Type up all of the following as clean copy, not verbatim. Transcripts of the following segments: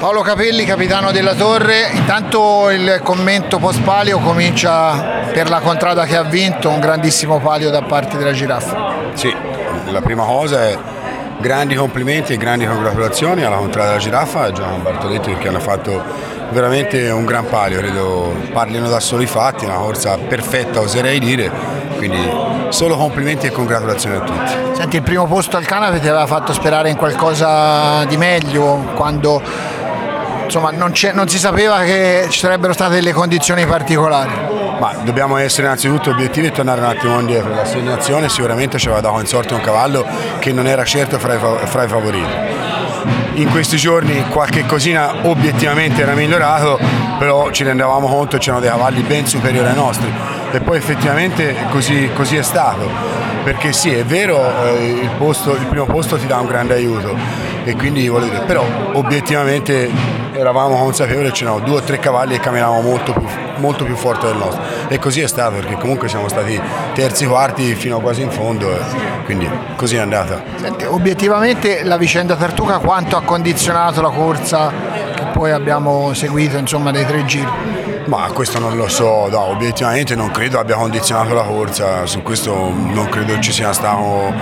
Paolo Capelli, capitano della Torre. Intanto il commento post palio comincia per la contrada che ha vinto, un grandissimo palio da parte della Giraffa. Sì, la prima cosa è grandi complimenti e grandi congratulazioni alla contrada della Giraffa e a Giovanni Bartoletti, perché hanno fatto veramente un gran palio, credo parlino da soli fatti, una corsa perfetta oserei dire, quindi solo complimenti e congratulazioni a tutti. Senti, il primo posto al Canape ti aveva fatto sperare in qualcosa di meglio quando insomma non si sapeva che ci sarebbero state delle condizioni particolari? Ma dobbiamo essere innanzitutto obiettivi e tornare un attimo indietro. L'assegnazione sicuramente ci aveva dato in sorte un cavallo che non era certo fra i favoriti. In questi giorni qualche cosina obiettivamente era migliorato, però ci rendevamo conto che c'erano dei cavalli ben superiori ai nostri e poi effettivamente così è stato, perché sì, è vero, il primo posto ti dà un grande aiuto e quindi voglio dire, però obiettivamente eravamo consapevoli che c'erano 2 o 3 cavalli che camminavano molto più forte del nostro e così è stato, perché comunque siamo stati terzi, quarti fino a quasi in fondo e quindi così è andata. Senti, obiettivamente la vicenda Tartuca quanto ha condizionato la corsa che poi abbiamo seguito, insomma, dei 3 giri? Ma questo non lo so, no, obiettivamente non credo abbia condizionato la corsa, su questo non credo ci sia stato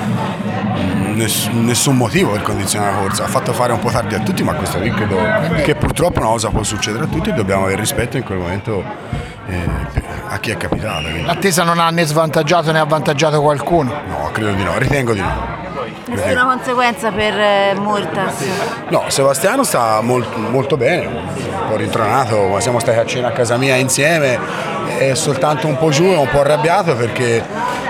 nessun motivo per condizionare la corsa. Ha fatto fare un po' tardi a tutti, ma questo io credo che purtroppo una cosa può succedere a tutti e dobbiamo avere rispetto in quel momento a chi è capitato. L'attesa non ha né svantaggiato né avvantaggiato qualcuno? No, credo di no, ritengo di no. Nessuna conseguenza per Murtas? No, Sebastiano sta molto bene, un po' rintronato, ma siamo stati a cena a casa mia insieme, è soltanto un po' giù e un po' arrabbiato perché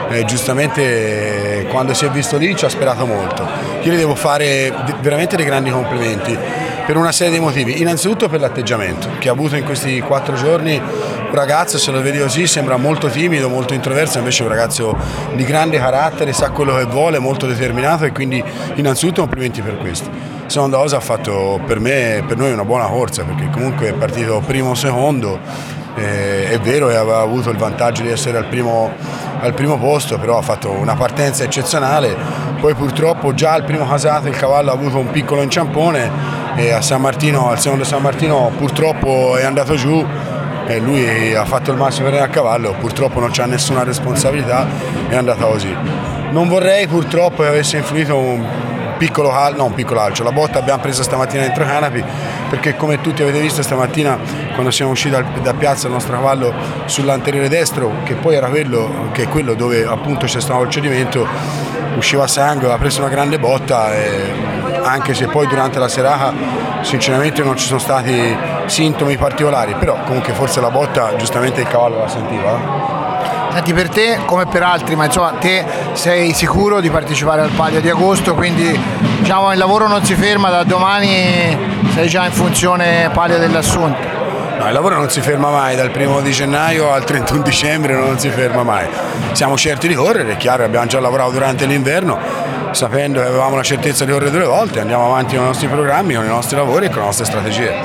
giustamente quando si è visto lì ci ha sperato molto. Io gli devo fare veramente dei grandi complimenti per una serie di motivi, innanzitutto per l'atteggiamento che ha avuto in questi 4 giorni. Un ragazzo, se lo vedi così, sembra molto timido, molto introverso, invece è un ragazzo di grande carattere, sa quello che vuole, molto determinato e quindi innanzitutto complimenti per questo. Seconda cosa, ha fatto per noi una buona corsa, perché comunque è partito primo o secondo, è vero che aveva avuto il vantaggio di essere al primo posto, però ha fatto una partenza eccezionale, poi purtroppo già al primo casato il cavallo ha avuto un piccolo inciampone e al secondo San Martino purtroppo è andato giù. Lui ha fatto il massimo per andare a cavallo, purtroppo non c'ha nessuna responsabilità, è andata così. Non vorrei purtroppo che avesse influito un piccolo calcio, la botta abbiamo presa stamattina dentro i canapi, perché come tutti avete visto stamattina quando siamo usciti da piazza il nostro cavallo sull'anteriore destro, che poi era quello dove appunto c'è stato il cedimento, usciva sangue, ha preso una grande botta e anche se poi durante la serata sinceramente non ci sono stati sintomi particolari, però comunque forse la botta giustamente il cavallo la sentiva. Senti, per te come per altri, ma insomma te sei sicuro di partecipare al palio di agosto, quindi diciamo il lavoro non si ferma, da domani sei già in funzione palio dell'Assunto? No, il lavoro non si ferma mai, dal 1° di gennaio al 31 dicembre non si ferma mai. Siamo certi di correre, è chiaro, abbiamo già lavorato durante l'inverno, sapendo che avevamo la certezza di correre 2 volte, andiamo avanti con i nostri programmi, con i nostri lavori e con le nostre strategie.